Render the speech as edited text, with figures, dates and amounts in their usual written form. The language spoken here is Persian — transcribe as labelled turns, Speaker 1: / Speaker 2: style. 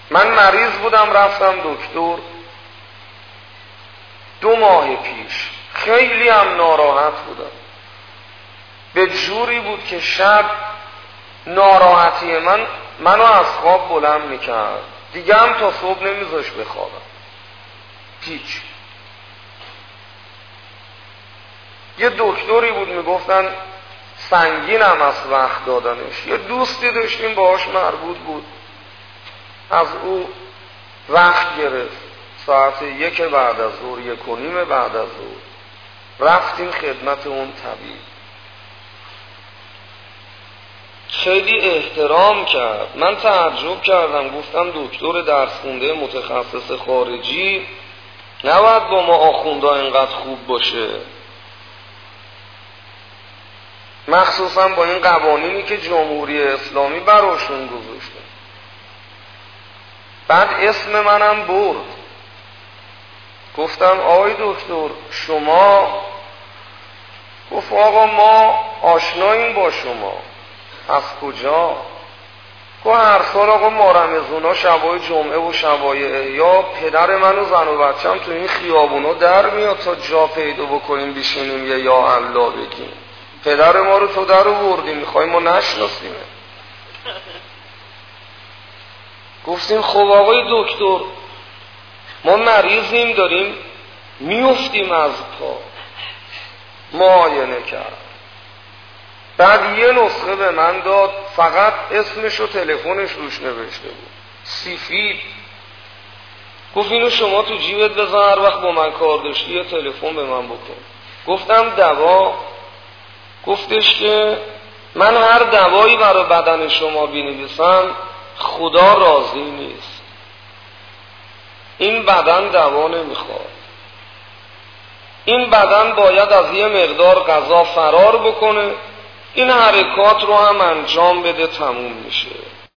Speaker 1: من مریض بودم رفتم دکتر 2 ماه پیش، خیلی هم ناراحت بودم، به جوری بود که شب ناراحتی منو از خواب بلند میکرد، دیگه هم تا صبح نمیذاش بخوابم. هیچ. یه دکتری بود میگفتن سنگین هم از وقت دادنش. یه دوستی داشتیم باهاش مربوط بود، از او وقت گرفت ساعت 1 بعد از ظهر، 1:30 بعد از ظهر رفتیم خدمت اون طبیب. خیلی احترام کرد. من تعجب کردم، گفتم دکتر درس خونده متخصص خارجی نباید با ما آخوندا اینقدر خوب باشه، مخصوصا با این قوانینی که جمهوری اسلامی براشون گذاشته. بعد اسم منم برد. گفتم آقای دکتر شما؟ گفت آقا ما آشناییم با شما. از کجا؟ گفت هر سال آقا ما رمضونا شبای جمعه و شبای احیا پدر من و زن و بچم تو این خیابونا در میاد تا جا پیدا بکنیم بشینیم یه یا الله بگیم. پدر ما رو تو در آوردیم، میخوای ما نشناسیمه. گفتیم خب آقای دکتر ما مریضیم داریم میفتیم از پا. معاینه کرد، بعد یه نسخه به من داد، فقط اسمش و تلفنش روش نوشته بود، سفید. گفت اینو شما تو جیبت بذار، هر وقت با من کار داشتی یه تلفن به من بکن. گفتم دوا؟ گفتش که من هر دوایی برای بدن شما بنویسم خدا راضی نیست، این بدن دوا نمیخواد، این بدن باید از یه مقدار غذا فرار بکنه، این حرکات رو هم انجام بده، تموم میشه.